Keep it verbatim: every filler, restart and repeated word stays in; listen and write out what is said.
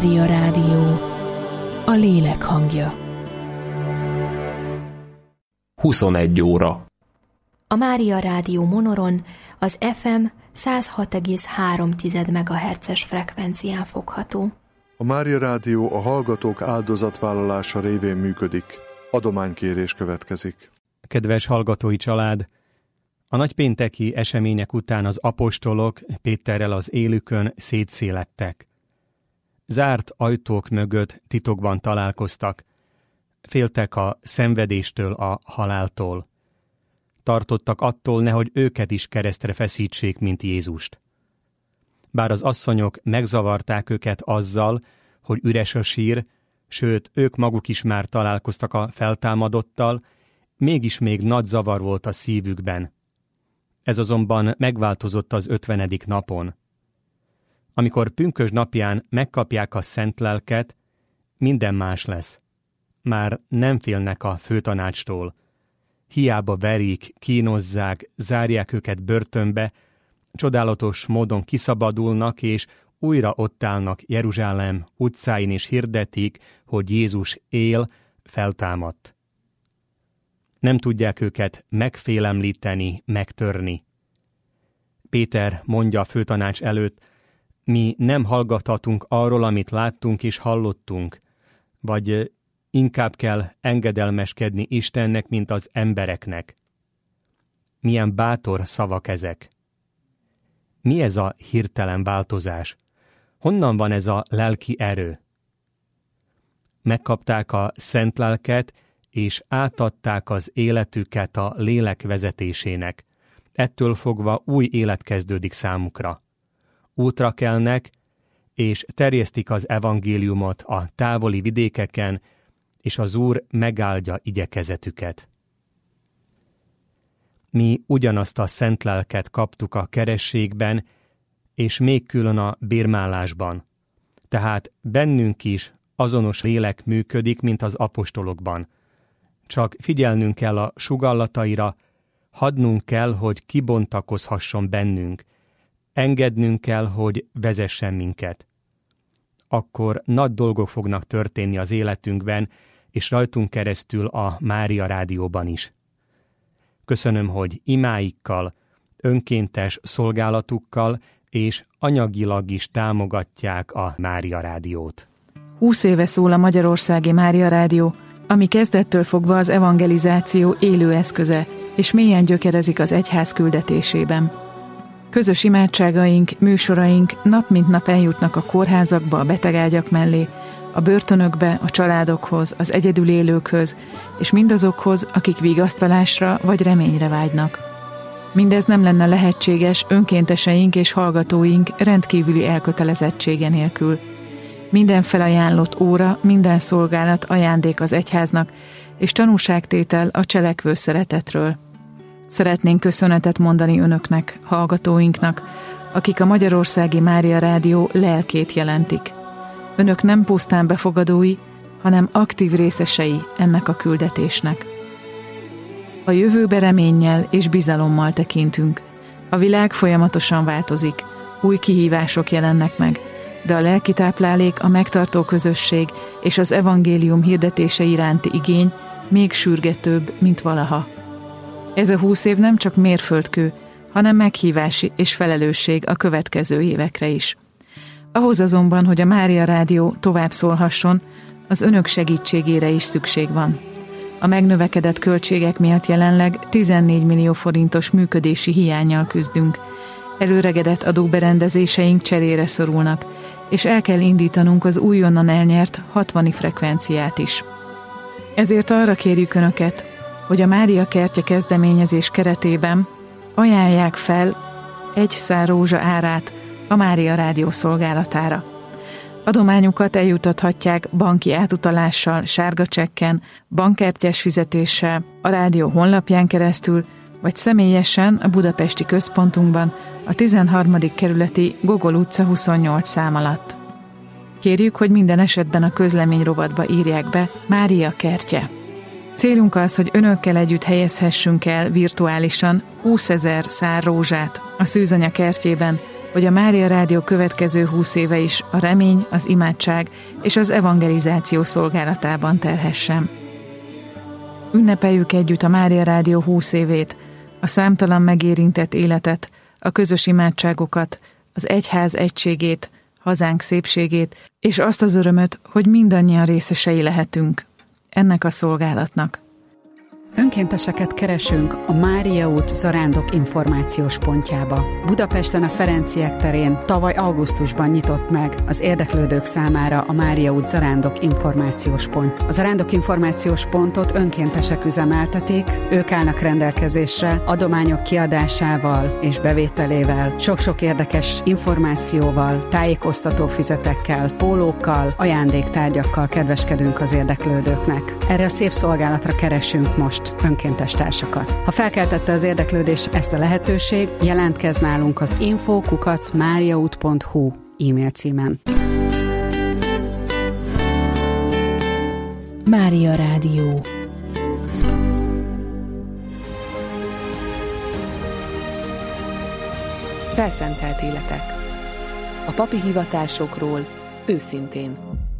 Mária Rádió, a lélek hangja. huszonegy óra. A Mária Rádió Monoron az ef em száz hat egész három megahertzes frekvencián fogható. A Mária Rádió a hallgatók áldozatvállalása révén működik. Adománykérés következik. Kedves hallgatói család! A nagypénteki események után az apostolok Péterrel az élükön szétszélettek. Zárt ajtók mögött titokban találkoztak. Féltek a szenvedéstől, a haláltól. Tartottak attól, nehogy őket is keresztre feszítsék, mint Jézust. Bár az asszonyok megzavarták őket azzal, hogy üres a sír, sőt, ők maguk is már találkoztak a feltámadottal, mégis még nagy zavar volt a szívükben. Ez azonban megváltozott az ötvenedik napon. Amikor pünkösd napján megkapják a szent lelket, minden más lesz. Már nem félnek a főtanácstól. Hiába verik, kínozzák, zárják őket börtönbe, csodálatos módon kiszabadulnak, és újra ott állnak Jeruzsálem utcáin, és hirdetik, hogy Jézus él, feltámadt. Nem tudják őket megfélemlíteni, megtörni. Péter mondja a főtanács előtt, mi nem hallgathatunk arról, amit láttunk és hallottunk, vagy inkább kell engedelmeskedni Istennek, mint az embereknek. Milyen bátor szavak ezek! Mi ez a hirtelen változás? Honnan van ez a lelki erő? Megkapták a szent lelket, és átadták az életüket a lélek vezetésének. Ettől fogva új élet kezdődik számukra. Útra kelnek, és terjesztik az evangéliumot a távoli vidékeken, és az Úr megáldja igyekezetüket. Mi ugyanazt a szent lelket kaptuk a kerességben, és még külön a bérmálásban. Tehát bennünk is azonos lélek működik, mint az apostolokban. Csak figyelnünk kell a sugallataira, hadnunk kell, hogy kibontakozhasson bennünk, engednünk kell, hogy vezessen minket. Akkor nagy dolgok fognak történni az életünkben, és rajtunk keresztül a Mária Rádióban is. Köszönöm, hogy imáikkal, önkéntes szolgálatukkal és anyagilag is támogatják a Mária Rádiót. Húsz éve szól a Magyarországi Mária Rádió, ami kezdettől fogva az evangelizáció élő eszköze, és mélyen gyökerezik az egyház küldetésében. Közös imádságaink, műsoraink nap mint nap eljutnak a kórházakba, a betegágyak mellé, a börtönökbe, a családokhoz, az egyedül élőkhöz, és mindazokhoz, akik vigasztalásra vagy reményre vágynak. Mindez nem lenne lehetséges önkénteseink és hallgatóink rendkívüli elkötelezettsége nélkül. Minden felajánlott óra, minden szolgálat ajándék az egyháznak, és tanúságtétel a cselekvő szeretetről. Szeretnénk köszönetet mondani önöknek, hallgatóinknak, akik a Magyarországi Mária Rádió lelkét jelentik. Önök nem pusztán befogadói, hanem aktív részesei ennek a küldetésnek. A jövőbe reménnyel és bizalommal tekintünk. A világ folyamatosan változik, új kihívások jelennek meg, de a lelki táplálék, a megtartó közösség és az evangélium hirdetése iránti igény még sürgetőbb, mint valaha. Ez a húsz év nem csak mérföldkő, hanem meghívás és felelősség a következő évekre is. Ahhoz azonban, hogy a Mária Rádió tovább szólhasson, az önök segítségére is szükség van. A megnövekedett költségek miatt jelenleg tizennégy millió forintos működési hiánnyal küzdünk. Előregedett adóberendezéseink cserére szorulnak, és el kell indítanunk az újonnan elnyert hatvani frekvenciát is. Ezért arra kérjük önöket, hogy a Mária Kertje kezdeményezés keretében ajánlják fel egy szár rózsa árát a Mária Rádió szolgálatára. Adományukat eljutathatják banki átutalással, sárga csekken, bankkártyás fizetéssel, a rádió honlapján keresztül, vagy személyesen a budapesti központunkban, a tizenharmadik kerületi Gogol utca huszonnyolc szám alatt. Kérjük, hogy minden esetben a közlemény rovatba írják be Mária Kertje. Célunk az, hogy önökkel együtt helyezhessünk el virtuálisan húszezer szár rózsát a Szűzanya kertjében, hogy a Mária Rádió következő húsz éve is a remény, az imádság és az evangelizáció szolgálatában telhessen. Ünnepeljük együtt a Mária Rádió húsz évét, a számtalan megérintett életet, a közös imádságokat, az egyház egységét, hazánk szépségét, és azt az örömöt, hogy mindannyian részesei lehetünk ennek a szolgálatnak. Önkénteseket keresünk a Mária út Zarándok információs pontjába. Budapesten a Ferenciek terén tavaly augusztusban nyitott meg az érdeklődők számára a Mária út Zarándok információs pont. A Zarándok információs pontot önkéntesek üzemeltetik, ők állnak rendelkezésre adományok kiadásával és bevételével, sok-sok érdekes információval, tájékoztató füzetekkel, pólókkal, ajándéktárgyakkal kedveskedünk az érdeklődőknek. Erre a szép szolgálatra keresünk most önkéntes társakat. Ha felkeltette az érdeklődés ezt a lehetőség, jelentkezz nálunk az info kukac mariaút pont hu e-mail címen. Mária Rádió. Felszentelt életek. A papi hivatásokról őszintén.